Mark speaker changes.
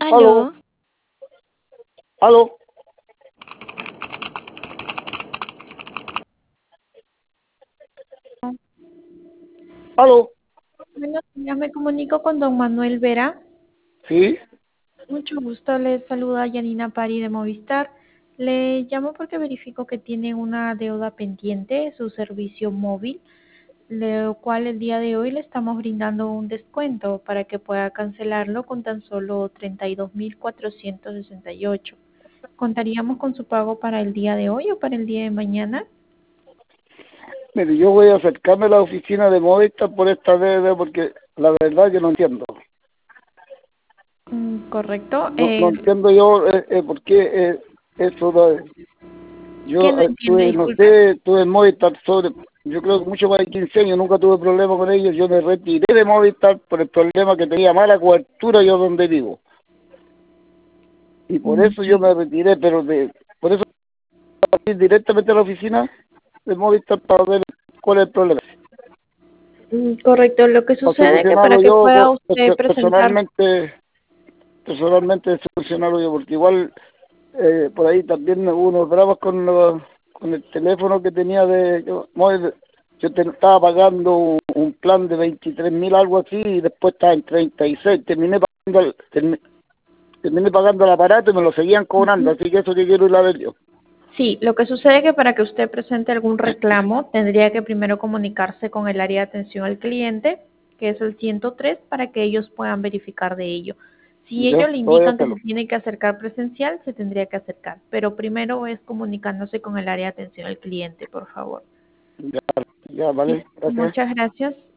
Speaker 1: Aló,
Speaker 2: Aló,
Speaker 1: aló, aló,
Speaker 2: buenos días, me comunico con don Manuel Vera.
Speaker 1: sí,
Speaker 2: Mucho gusto, les saluda Yanina Pari de Movistar. Le llamo porque verifico que tiene una deuda pendiente de su servicio móvil, lo cual el día de hoy le estamos brindando un descuento para que pueda cancelarlo con tan solo 32.468. ¿Contaríamos con su pago para el día de hoy o para el día de mañana?
Speaker 1: mire, yo voy a acercarme a la oficina de Movistar por esta deuda porque la verdad que no entiendo.
Speaker 2: Correcto.
Speaker 1: No entiendo yo por qué eso da.
Speaker 2: ¿Qué
Speaker 1: Yo
Speaker 2: no entiende?
Speaker 1: tuve, no
Speaker 2: Disculpe.
Speaker 1: sé, tuve en Movistar yo creo que mucho más de 15 años, nunca tuve problema con ellos. Yo me retiré de Movistar por el problema que tenía mala cobertura yo donde vivo. Y por eso yo me retiré, por eso fui directamente a la oficina de Movistar para ver cuál es el problema.
Speaker 2: Correcto, lo que
Speaker 1: Para
Speaker 2: sucede es que para
Speaker 1: solucionarlo
Speaker 2: que
Speaker 1: yo
Speaker 2: pueda usted presentar,
Speaker 1: personalmente solucionarlo yo, porque igual por ahí también hubo unos bravos con el teléfono que tenía estaba pagando un plan de 23.000 algo así y después estaba en 36, terminé pagando el aparato y me lo seguían cobrando, así que eso que quiero ir a ver yo.
Speaker 2: sí, lo que sucede es que para que usted presente algún reclamo tendría que primero comunicarse con el área de atención al cliente, que es el 103, para que ellos puedan verificar de ello. Si
Speaker 1: Yo
Speaker 2: ellos le
Speaker 1: voy a
Speaker 2: indican que se
Speaker 1: hacerlo.
Speaker 2: tiene que acercar presencial, se tendría que acercar, pero primero es comunicándose con el área de atención al cliente, por favor.
Speaker 1: Ya, ya,
Speaker 2: Sí,
Speaker 1: vale, gracias.
Speaker 2: muchas gracias.